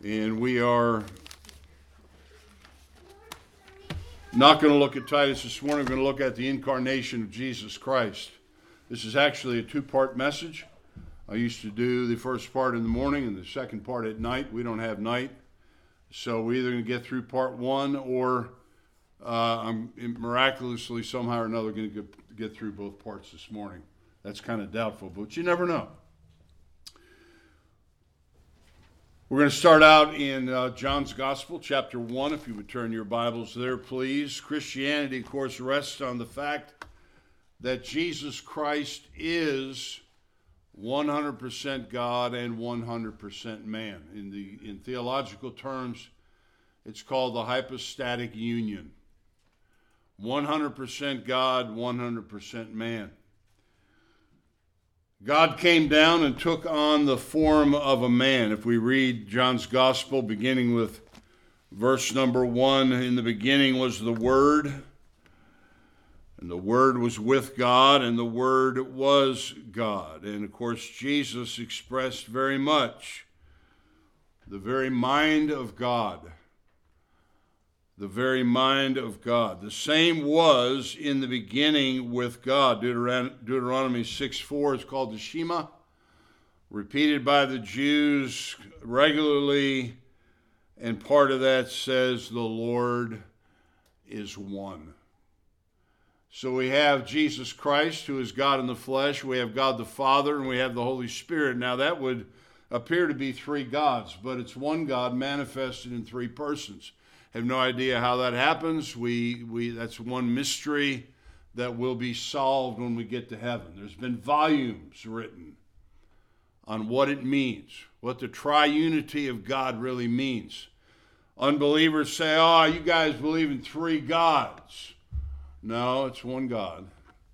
And we are not going to look at Titus this morning. We're going to look at the incarnation of Jesus Christ. This is actually a two-part message. I used to do the first part in the morning and the second part at night. We don't have night. So we're either going to get through part one or I'm miraculously somehow or another going to get through both parts this morning. That's kind of doubtful, but you never know. We're going to start out in John's Gospel, chapter 1, if you would turn your Bibles there, please. Christianity, of course, rests on the fact that Jesus Christ is 100% God and 100% man. In theological terms, it's called the hypostatic union. 100% God, 100% man. God came down and took on the form of a man. If we read John's Gospel, beginning with verse number 1, in the beginning was the Word, and the Word was with God, and the Word was God. And of course, Jesus expressed very much the very mind of God. The very mind of God. The same was in the beginning with God. Deuteronomy 6:4 is called the Shema, repeated by the Jews regularly, and part of that says the Lord is one. So we have Jesus Christ, who is God in the flesh. We have God the Father, and we have the Holy Spirit. Now that would appear to be three gods, but it's one God manifested in three persons. Have no idea how that happens. That's one mystery that will be solved when we get to heaven. There's been volumes written on what it means, what the triunity of God really means. Unbelievers say, "Oh, you guys believe in three gods." No, it's one God.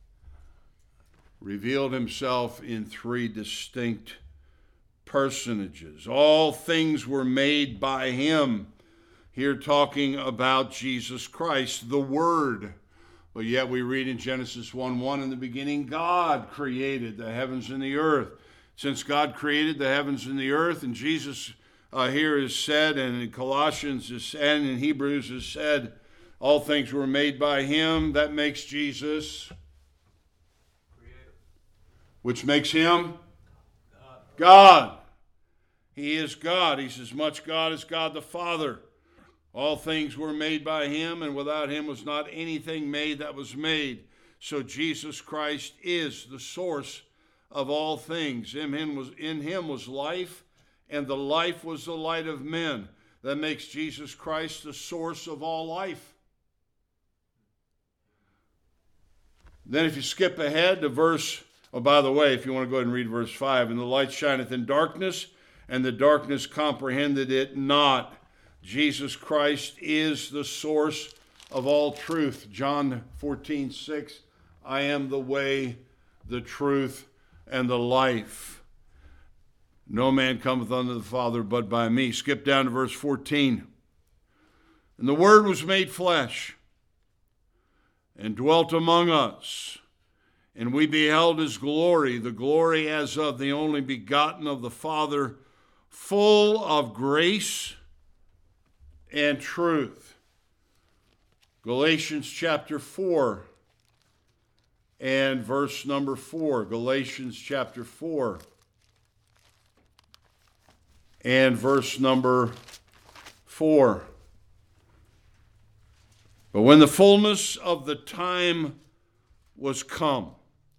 Revealed himself in three distinct personages. All things were made by him. Here talking about Jesus Christ, the Word. But yet we read in Genesis 1:1, in the beginning God created the heavens and the earth. Since God created the heavens and the earth, and Jesus here is said, and in Colossians is said, and in Hebrews is said, all things were made by him. That makes Jesus creator. Which makes him God. He is God. He's as much God as God the Father. All things were made by him, and without him was not anything made that was made. So Jesus Christ is the source of all things. In him was life, and the life was the light of men. That makes Jesus Christ the source of all life. Then if you skip ahead to by the way, if you want to go ahead and read verse 5, and the light shineth in darkness, and the darkness comprehended it not. Jesus Christ is the source of all truth. John 14:6, I am the way, the truth, and the life. No man cometh unto the Father but by me. Skip down to verse 14. And the Word was made flesh, and dwelt among us, and we beheld his glory, the glory as of the only begotten of the Father, full of grace and truth. Galatians chapter 4 and verse number 4. Galatians chapter 4 and verse number 4. But when the fullness of the time was come,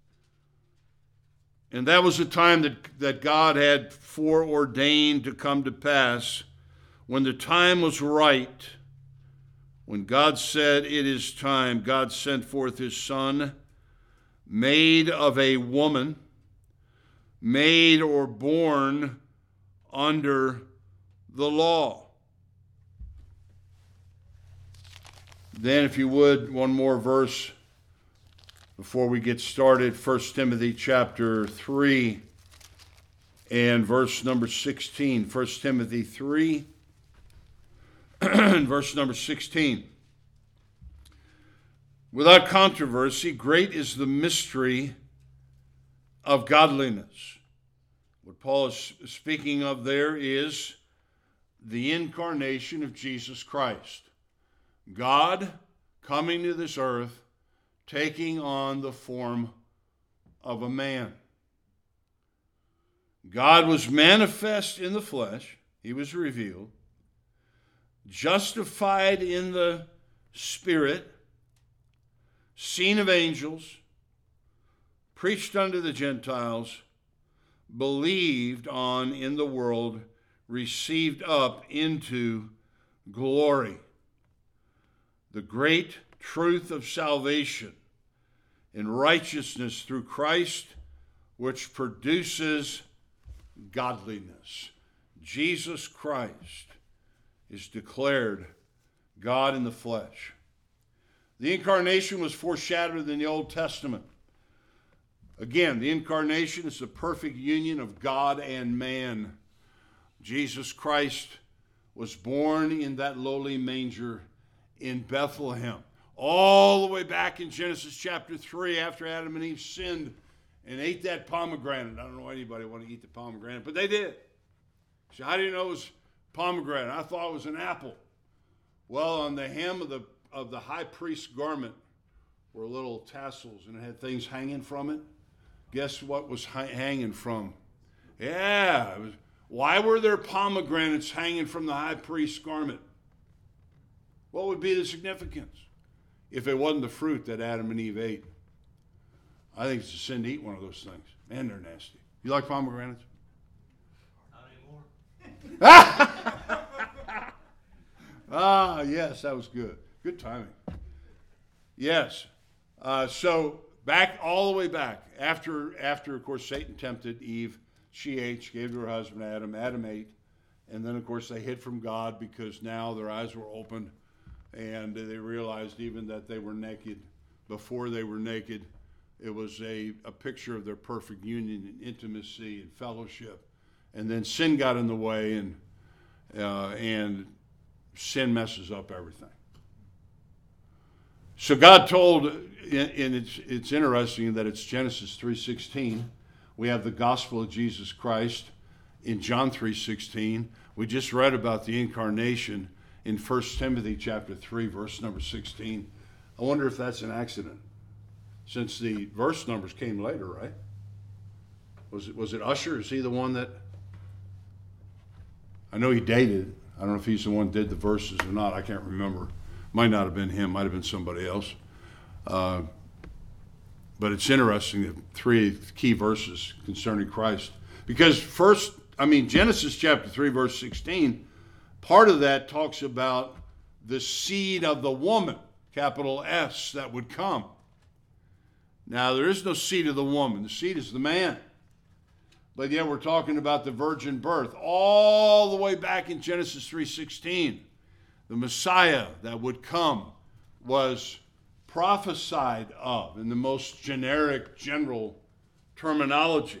and that was the time that God had foreordained to come to pass, when the time was right, when God said it is time, God sent forth his Son, made of a woman, made or born under the law. Then if you would, one more verse before we get started, 1 Timothy chapter 3 and verse number 16. 1 Timothy 3 verse number 16. Without controversy, great is the mystery of godliness. What Paul is speaking of there is the incarnation of Jesus Christ. God coming to this earth, taking on the form of a man. God was manifest in the flesh. He was revealed. Justified in the Spirit. Seen of angels. Preached unto the Gentiles. Believed on in the world. Received up into glory. The great truth of salvation and righteousness through Christ, which produces godliness. Jesus Christ is declared God in the flesh. The incarnation was foreshadowed in the Old Testament. Again, the incarnation is the perfect union of God and man. Jesus Christ was born in that lowly manger in Bethlehem. All the way back in Genesis chapter 3, after Adam and Eve sinned and ate that pomegranate. I don't know why anybody wanted to eat the pomegranate, but they did. So how do you know it was pomegranate? I thought it was an apple. Well, on the hem of the high priest's garment were little tassels, and it had things hanging from it. Guess what was hanging from? Yeah. Why were there pomegranates hanging from the high priest's garment? What would be the significance if it wasn't the fruit that Adam and Eve ate? I think it's a sin to eat one of those things. Man, they're nasty. You like pomegranates? Not anymore. Ah, yes, that was good. Good timing. Yes. So back, all the way back, after of course, Satan tempted Eve, she ate, she gave to her husband Adam, Adam ate, and then, of course, they hid from God because now their eyes were opened and they realized even that they were naked. Before they were naked, it was a picture of their perfect union and intimacy and fellowship. And then sin got in the way, and sin messes up everything. So God told, and it's interesting that it's Genesis 3:16. We have the gospel of Jesus Christ in John 3:16. We just read about the incarnation in 1 Timothy chapter 3, verse number 16. I wonder if that's an accident, since the verse numbers came later, right? Was it Usher? Is he the one that? I know he dated. I don't know if he's the one that did the verses or not. I can't remember. Might not have been him. Might have been somebody else. But it's interesting that three key verses concerning Christ. Because Genesis chapter 3, verse 16, part of that talks about the seed of the woman, capital S, that would come. Now, there is no seed of the woman. The seed is the man. But yet we're talking about the virgin birth. All the way back in Genesis 3:16, the Messiah that would come was prophesied of in the most generic, general terminology.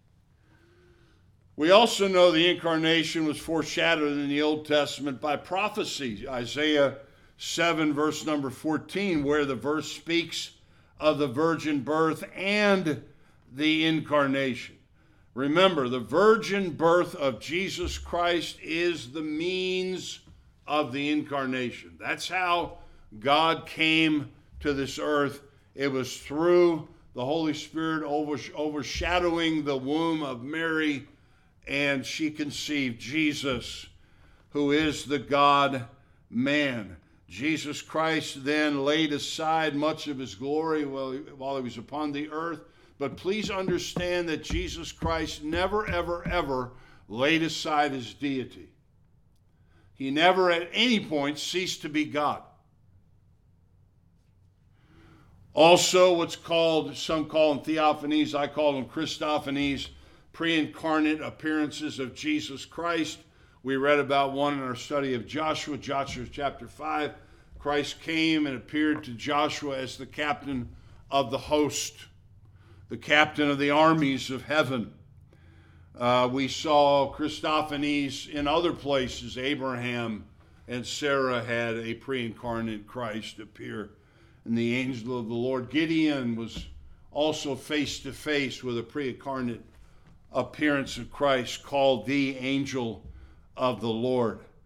We also know the incarnation was foreshadowed in the Old Testament by prophecy. Isaiah 7, verse number 14, where the verse speaks of the virgin birth and the incarnation. Remember, the virgin birth of Jesus Christ is the means of the incarnation. That's how God came to this earth. It was through the Holy Spirit overshadowing the womb of Mary, and she conceived Jesus, who is the God-man. Jesus Christ then laid aside much of his glory while he was upon the earth. But please understand that Jesus Christ never, ever, ever laid aside his deity. He never at any point ceased to be God. Also, what's called, some call them theophanies, I call them Christophanies, pre-incarnate appearances of Jesus Christ. We read about one in our study of Joshua chapter 5. Christ came and appeared to Joshua as the captain of the host, the captain of the armies of heaven. We saw Christophanies in other places. Abraham and Sarah had a pre-incarnate Christ appear. And the angel of the Lord, Gideon, was also face to face with a pre-incarnate appearance of Christ called the angel of the Lord.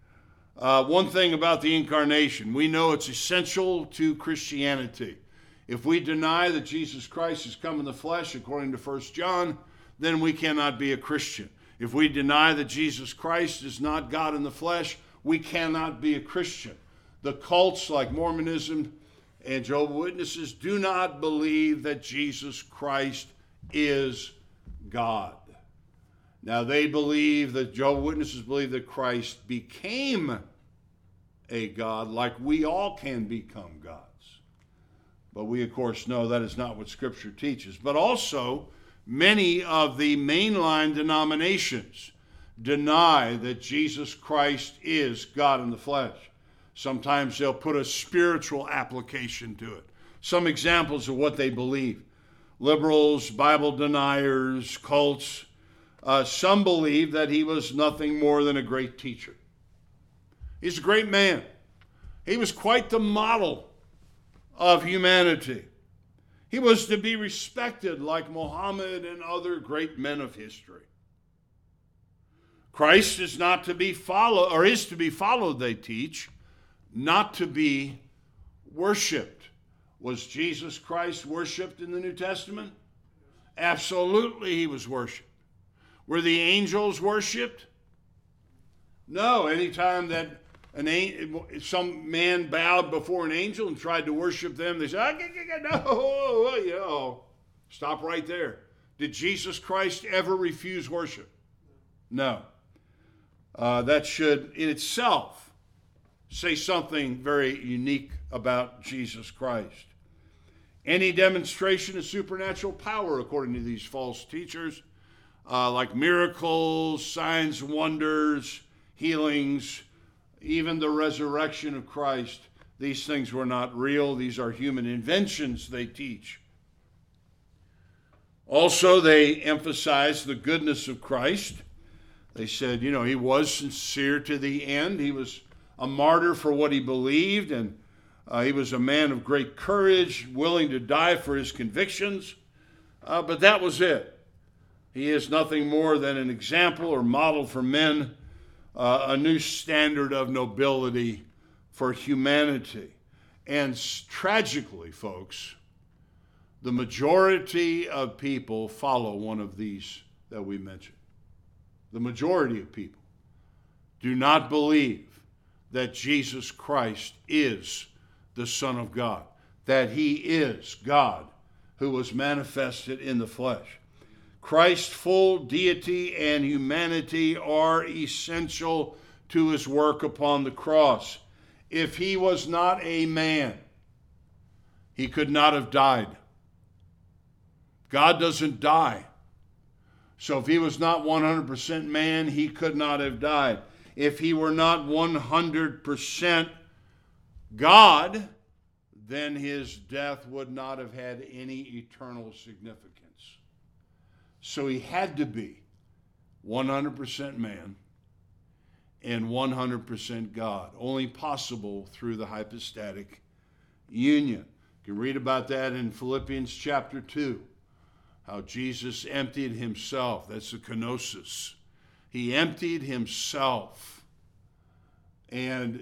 One thing about the incarnation, we know it's essential to Christianity. If we deny that Jesus Christ has come in the flesh, according to 1 John, then we cannot be a Christian. If we deny that Jesus Christ is not God in the flesh, we cannot be a Christian. The cults like Mormonism and Jehovah's Witnesses do not believe that Jesus Christ is God. Now they believe that Jehovah's Witnesses believe that Christ became a God like we all can become gods. But we, of course, know that is not what Scripture teaches. But also, many of the mainline denominations deny that Jesus Christ is God in the flesh. Sometimes they'll put a spiritual application to it. Some examples of what they believe. Liberals, Bible deniers, cults. Some believe that he was nothing more than a great teacher. He's a great man. He was quite the model of humanity. He was to be respected like Muhammad and other great men of history. Christ is not to be followed, or is to be followed, they teach, not to be worshiped. Was Jesus Christ worshiped in the New Testament? Absolutely, he was worshiped. Were the angels worshiped? No. Anytime that some man bowed before an angel and tried to worship them, they said, no, stop right there. Did Jesus Christ ever refuse worship? No. That should in itself say something very unique about Jesus Christ. Any demonstration of supernatural power, according to these false teachers, like miracles, signs, wonders, healings, even the resurrection of Christ, these things were not real. These are human inventions, they teach. Also, they emphasize the goodness of Christ. They said, he was sincere to the end. He was a martyr for what he believed, and he was a man of great courage, willing to die for his convictions. But that was it. He is nothing more than an example or model for men, a new standard of nobility for humanity. And tragically, folks, the majority of people follow one of these that we mentioned. The majority of people do not believe that Jesus Christ is the Son of God, that he is God who was manifested in the flesh. Christ's full deity and humanity are essential to his work upon the cross. If he was not a man, he could not have died. God doesn't die. So if he was not 100% man, he could not have died. If he were not 100% God, then his death would not have had any eternal significance. So he had to be 100% man and 100% God, only possible through the hypostatic union. You can read about that in Philippians chapter 2, how Jesus emptied himself. That's the kenosis. He emptied himself, and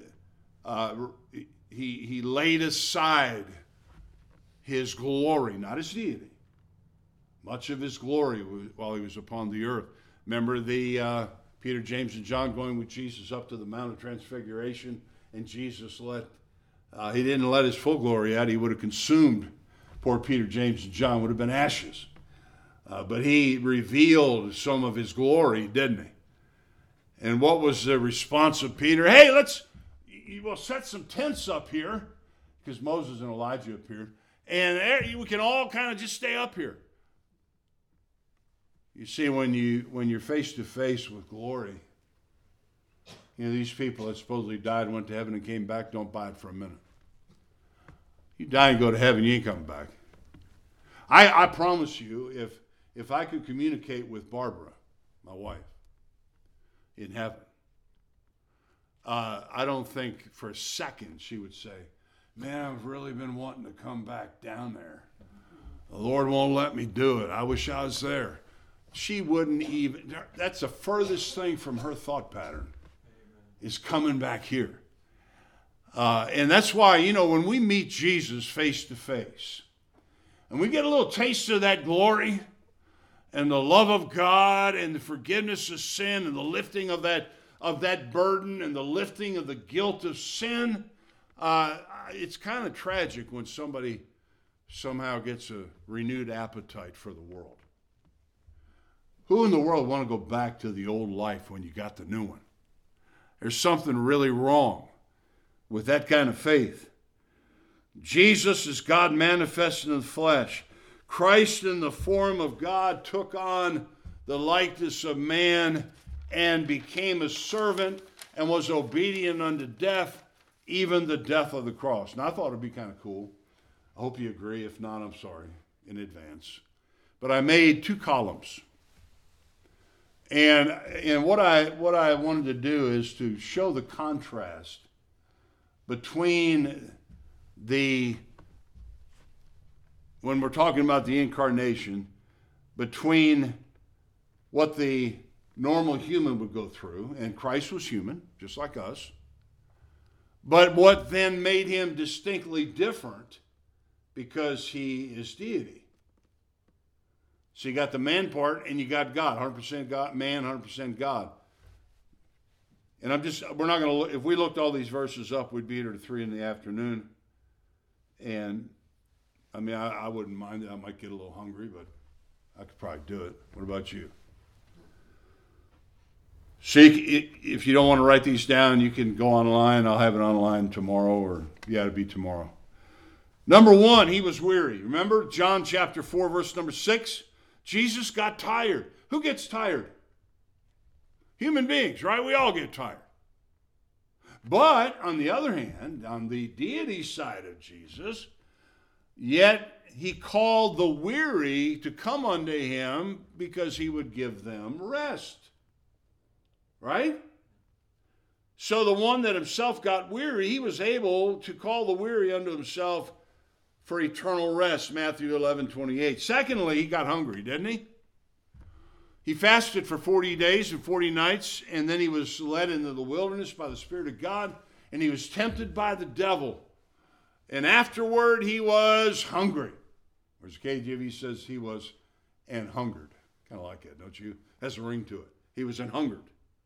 he laid aside his glory, not his deity. Much of his glory while he was upon the earth. Remember the Peter, James, and John going with Jesus up to the Mount of Transfiguration, and Jesus he didn't let his full glory out. He would have consumed poor Peter, James, and John, would have been ashes. But he revealed some of his glory, didn't he? And what was the response of Peter? Hey, we'll set some tents up here, because Moses and Elijah appeared, and we can all kind of just stay up here. You see, when you're face to face with glory, these people that supposedly died, went to heaven, and came back, don't buy it for a minute. You die and go to heaven, you ain't coming back. I promise you, if I could communicate with Barbara, my wife, in heaven, I don't think for a second she would say, man, I've really been wanting to come back down there. The Lord won't let me do it. I wish I was there. She wouldn't even, that's the furthest thing from her thought pattern. is coming back here. And that's why, when we meet Jesus face to face, and we get a little taste of that glory and the love of God and the forgiveness of sin and the lifting of that burden and the lifting of the guilt of sin, it's kind of tragic when somebody somehow gets a renewed appetite for the world. Who in the world want to go back to the old life when you got the new one? There's something really wrong with that kind of faith. Jesus is God manifested in the flesh. Christ in the form of God took on the likeness of man and became a servant and was obedient unto death, even the death of the cross. Now, I thought it'd be kind of cool. I hope you agree. If not, I'm sorry in advance. But I made 2 columns. And what I wanted to do is to show the contrast between when we're talking about the incarnation, between what the normal human would go through, and Christ was human, just like us, but what then made him distinctly different because he is deity. So you got the man part and you got God, 100% God, man, 100% God. And we're not going to look, if we looked all these verses up, we'd be here at 3 p.m. And I mean, I wouldn't mind it. I might get a little hungry, but I could probably do it. What about you? See, if you don't want to write these down, you can go online. I'll have it online tomorrow, or it'll be tomorrow. Number 1, he was weary. Remember John chapter 4, verse number 6? Jesus got tired. Who gets tired? Human beings, right? We all get tired. But on the other hand, on the deity side of Jesus, yet he called the weary to come unto him because he would give them rest. Right? So the one that himself got weary, he was able to call the weary unto himself for eternal rest, Matthew 11:28. Secondly, he got hungry, didn't he? He fasted for 40 days and 40 nights, and then he was led into the wilderness by the Spirit of God, and he was tempted by the devil. And afterward, he was hungry. Whereas KJV says he was and hungered. Kind of like that, don't you? Has a ring to it. He was and hungered.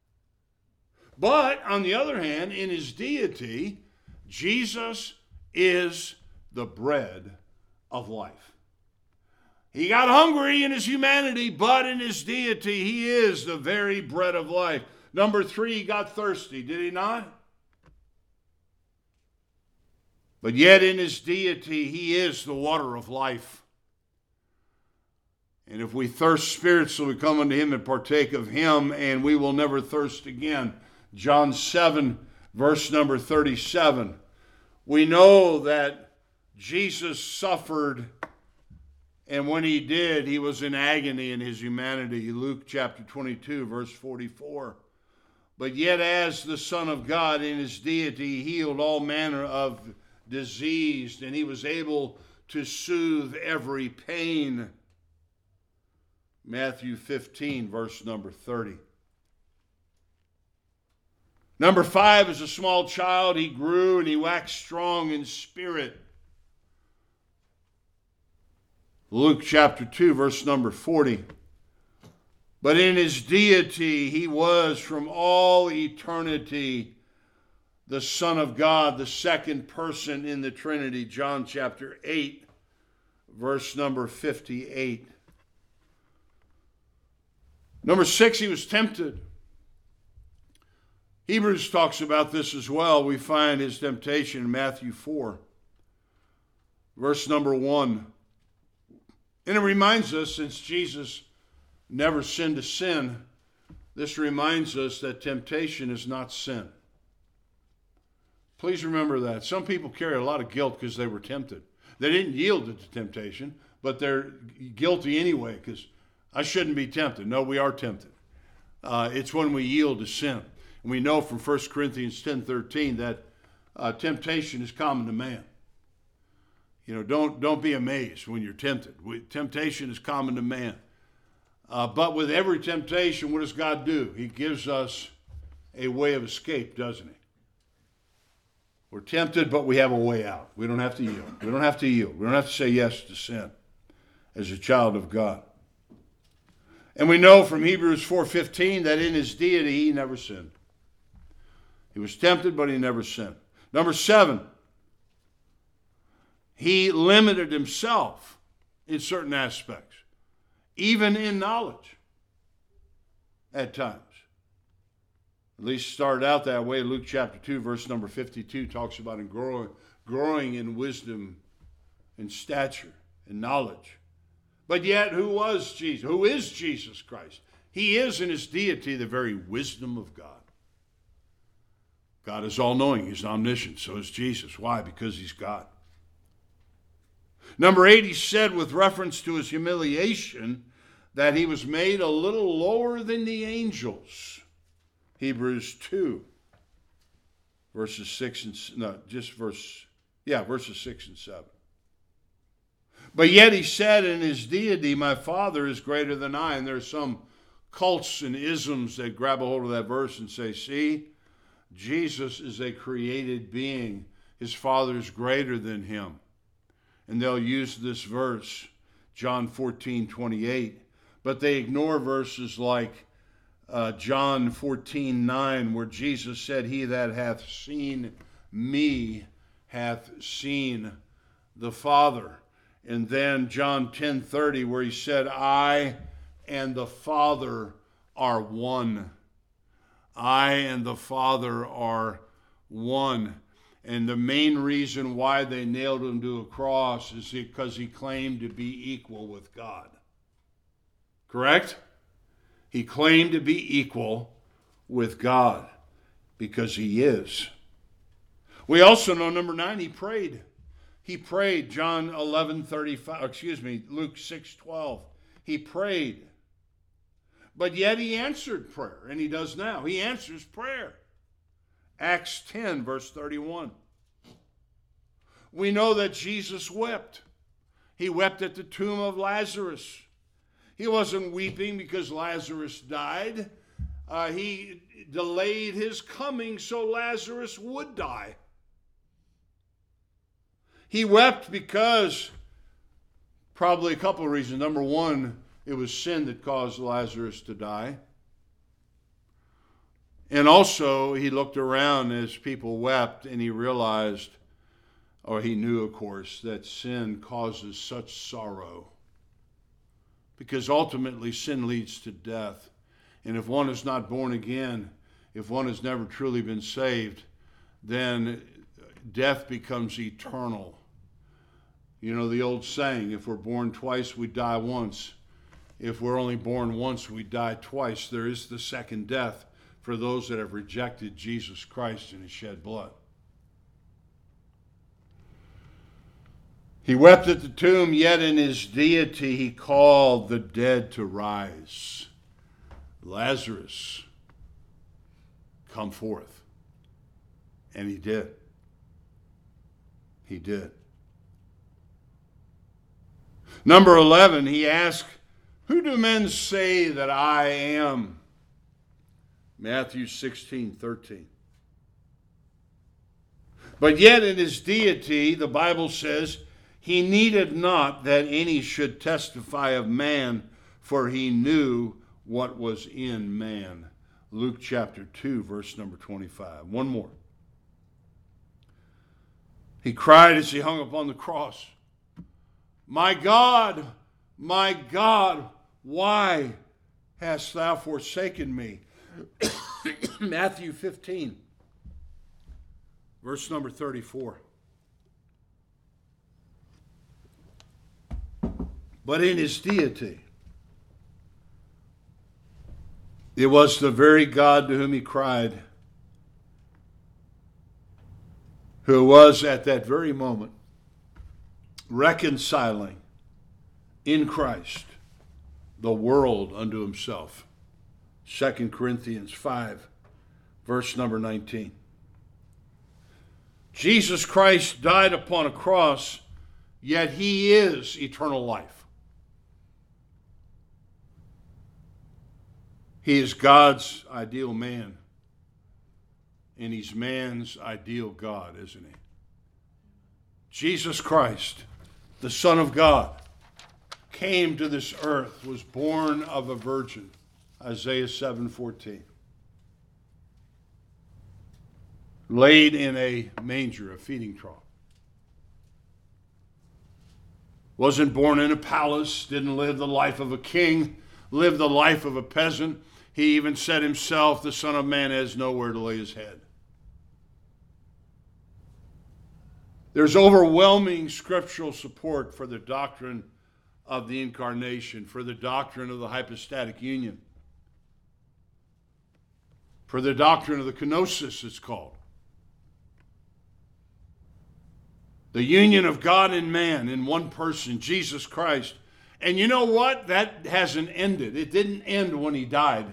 But, on the other hand, in his deity, Jesus is the bread of life. He got hungry in his humanity, but in his deity, he is the very bread of life. Number 3, he got thirsty, did he not? But yet in his deity, he is the water of life. And if we thirst spiritually, we come unto him and partake of him, and we will never thirst again. John 7, verse number 37. We know that Jesus suffered, and when he did, he was in agony in his humanity. Luke chapter 22, verse 44. But yet as the Son of God in his deity, he healed all manner of disease, and he was able to soothe every pain. Matthew 15, verse number 30. Number 5, as a small child, he grew and he waxed strong in spirit. Luke chapter 2, verse number 40. But in his deity, he was from all eternity the Son of God, the second person in the Trinity. John chapter 8, verse number 58. Number 6, he was tempted. Hebrews talks about this as well. We find his temptation in Matthew 4, verse number 1. And it reminds us, since Jesus never sinned a sin, this reminds us that temptation is not sin. Please remember that. Some people carry a lot of guilt because they were tempted. They didn't yield to the temptation, but they're guilty anyway because I shouldn't be tempted. No, we are tempted. It's when we yield to sin. And we know from 1 Corinthians 10:13 that temptation is common to man. You know, don't be amazed when you're tempted. Temptation is common to man. But with every temptation, what does God do? He gives us a way of escape, doesn't he? We're tempted, but we have a way out. We don't have to yield. We don't have to yield. We don't have to say yes to sin as a child of God. And we know from Hebrews 4:15 that in his deity he never sinned. He was tempted, but he never sinned. Number 7, he limited himself in certain aspects, even in knowledge at times. At least started out that way. Luke chapter 2, verse number 52 talks about him growing in wisdom and stature and knowledge. But yet, who was Jesus? Who is Jesus Christ? He is in his deity the very wisdom of God. God is all-knowing. He's omniscient. So is Jesus. Why? Because he's God. Number 8, he said with reference to his humiliation that he was made a little lower than the angels. Hebrews 2, verses 6 and 7. But yet he said in his deity, my Father is greater than I. And there's some cults and isms that grab a hold of that verse and say, see, Jesus is a created being. His Father is greater than him. And they'll use this verse, John 14:28. But they ignore verses like John 14:9, where Jesus said, he that hath seen me hath seen the Father. And then John 10:30, where he said, I and the Father are one. I and the Father are one. And the main reason why they nailed him to a cross is because he claimed to be equal with God. Correct? He claimed to be equal with God because he is. We also know, number 9, he prayed. He prayed, Luke 6:12. He prayed. But yet he answered prayer, and he does now. He answers prayer. Acts 10, verse 31. We know that Jesus wept. He wept at the tomb of Lazarus. He wasn't weeping because Lazarus died. He delayed his coming so Lazarus would die. He wept because, probably a couple of reasons. Number 1, it was sin that caused Lazarus to die. And also, he looked around as people wept and he realized, or he knew, of course, that sin causes such sorrow. Because ultimately, sin leads to death. And if one is not born again, if one has never truly been saved, then death becomes eternal. You know the old saying, if we're born twice, we die once. If we're only born once, we die twice. There is the second death for those that have rejected Jesus Christ and his shed blood. He wept at the tomb, yet in his deity he called the dead to rise. Lazarus, come forth. And he did. He did. Number 11, he asked, who do men say that I am? Matthew 16:13. But yet in his deity, the Bible says, he needed not that any should testify of man, for he knew what was in man. Luke chapter 2, verse number 25. One more. He cried as he hung upon the cross, my God, why hast thou forsaken me? Matthew 15, verse number 34. But in his deity, it was the very God to whom he cried, who was at that very moment reconciling in Christ the world unto himself. 2 Corinthians 5, verse number 19. Jesus Christ died upon a cross, yet he is eternal life. He is God's ideal man, And he's man's ideal God, isn't he? Jesus Christ, the Son of God, came to this earth, was born of a virgin, Isaiah 7:14. Laid in a manger, a feeding trough. Wasn't born in a palace, didn't live the life of a king, lived the life of a peasant. He even said himself, the Son of Man has nowhere to lay his head. There's overwhelming scriptural support for the doctrine of the incarnation, for the doctrine of the hypostatic union, for the doctrine of the kenosis, it's called. The union of God and man in one person, Jesus Christ. And you know what? That hasn't ended. It didn't end when he died.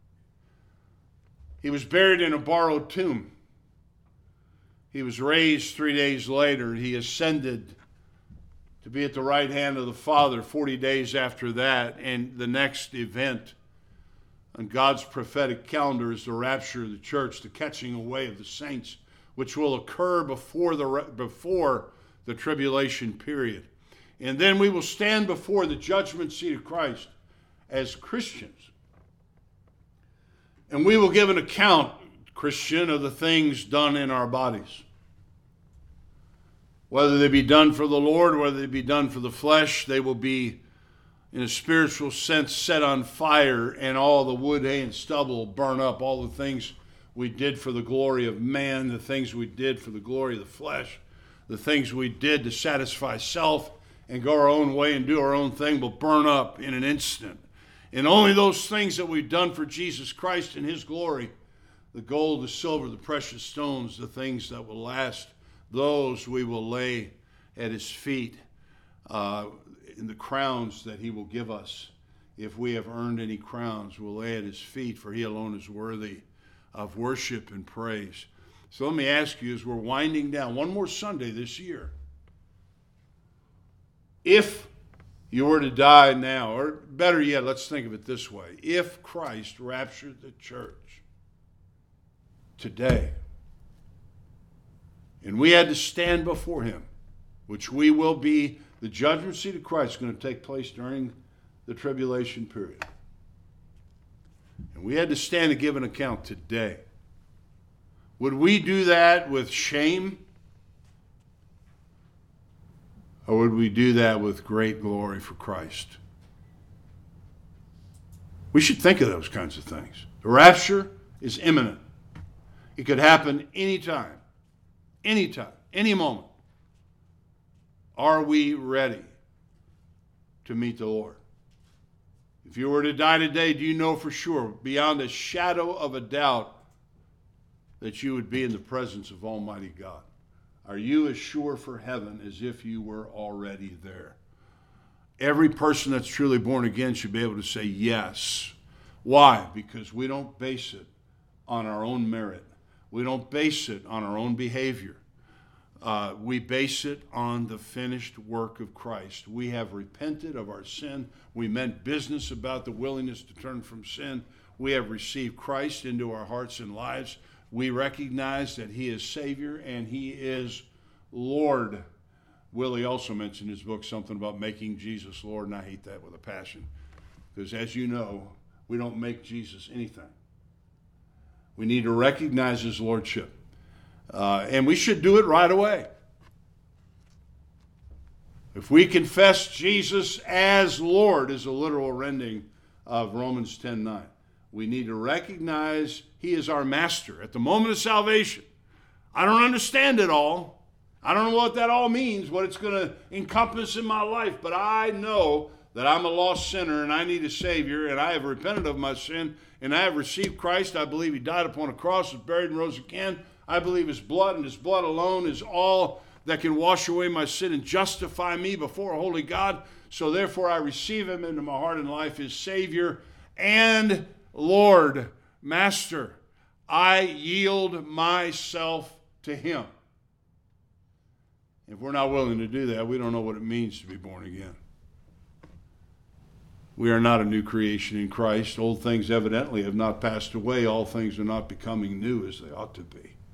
He was buried in a borrowed tomb. He was raised 3 days later. He ascended to be at the right hand of the Father 40 days after that. And the next event on God's prophetic calendar is the rapture of the church, the catching away of the saints, which will occur before the tribulation period. And then we will stand before the judgment seat of Christ as Christians. And we will give an account, Christian, of the things done in our bodies. Whether they be done for the Lord, whether they be done for the flesh, they will be, in a spiritual sense, set on fire, and all the wood, hay, and stubble will burn up. All the things we did for the glory of man, the things we did for the glory of the flesh, the things we did to satisfy self and go our own way and do our own thing will burn up in an instant. And only those things that we've done for Jesus Christ and his glory, the gold, the silver, the precious stones, the things that will last, those we will lay at his feet in the crowns that he will give us. If we have earned any crowns, we'll lay at his feet, for he alone is worthy of worship and praise. So let me ask you, as we're winding down, one more Sunday this year, if you were to die now, or better yet, let's think of it this way. If Christ raptured the church today, and we had to stand before him, which we will be, the judgment seat of Christ is going to take place during the tribulation period. And we had to stand and give an account today. Would we do that with shame? Or would we do that with great glory for Christ? We should think of those kinds of things. The rapture is imminent. It could happen anytime, any moment. Are we ready to meet the Lord? If you were to die today, do you know for sure, beyond a shadow of a doubt, that you would be in the presence of Almighty God? Are you as sure for heaven as if you were already there? Every person that's truly born again should be able to say yes. Why? Because we don't base it on our own merit. We don't base it on our own behavior. We base it on the finished work of Christ. We have repented of our sin. We meant business about the willingness to turn from sin. We have received Christ into our hearts and lives. We recognize that he is Savior and he is Lord. Willie also mentioned in his book something about making Jesus Lord, and I hate that with a passion. Because as you know, we don't make Jesus anything. We need to recognize his lordship. And we should do it right away. If we confess Jesus as Lord, is a literal rendering of Romans 10:9. We need to recognize he is our master at the moment of salvation. I don't understand it all. I don't know what that all means, what it's going to encompass in my life, but I know that I'm a lost sinner and I need a Savior, and I have repented of my sin, and I have received Christ. I believe he died upon a cross, was buried, and rose again. I believe his blood and his blood alone is all that can wash away my sin and justify me before a holy God. So therefore I receive him into my heart and life as Savior and Lord, Master. I yield myself to him. If we're not willing to do that, we don't know what it means to be born again. We are not a new creation in Christ. Old things evidently have not passed away. All things are not becoming new as they ought to be.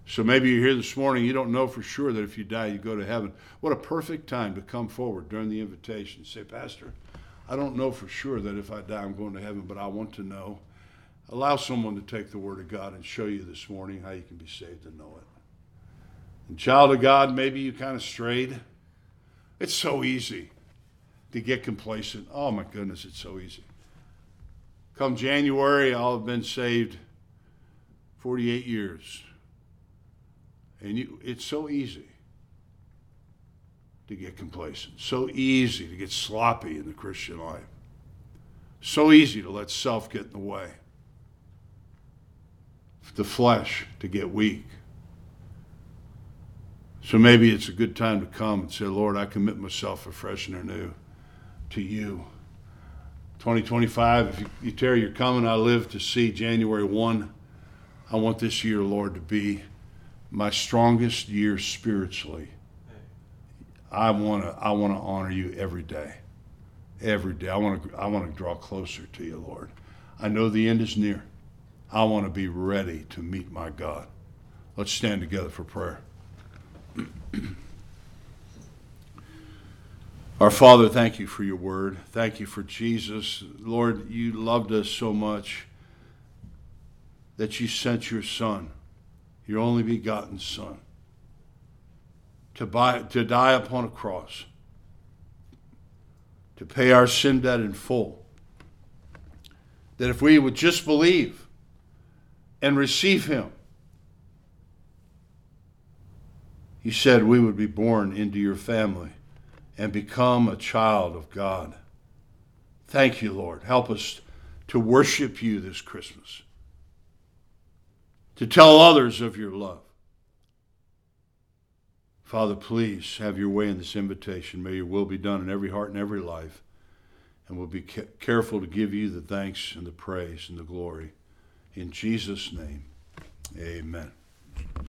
So maybe you're here this morning, you don't know for sure that if you die, you go to heaven. What a perfect time to come forward during the invitation and say, Pastor, I don't know for sure that if I die, I'm going to heaven, but I want to know. Allow someone to take the Word of God and show you this morning how you can be saved and know it. And child of God, maybe you kind of strayed. It's so easy to get complacent. Oh my goodness, it's so easy. Come January, I'll have been saved 48 years. And it's so easy to get complacent. So easy to get sloppy in the Christian life. So easy to let self get in the way. The flesh to get weak. So maybe it's a good time to come and say, Lord, I commit myself afresh and anew to you. 2025, if you Terry, you're coming, I live to see January 1. I want this year, Lord, to be my strongest year spiritually. I want to honor you every day. Every day. I want to draw closer to you, Lord. I know the end is near. I want to be ready to meet my God. Let's stand together for prayer. Our Father, thank you for your word. Thank you for Jesus. Lord, you loved us so much that you sent your Son, your only begotten Son, to die upon a cross, to pay our sin debt in full. That if we would just believe and receive him, you said we would be born into your family and become a child of God. Thank you, Lord. Help us to worship you this Christmas, to tell others of your love. Father, please have your way in this invitation. May your will be done in every heart and every life. And we'll be careful to give you the thanks and the praise and the glory. In Jesus' name, amen.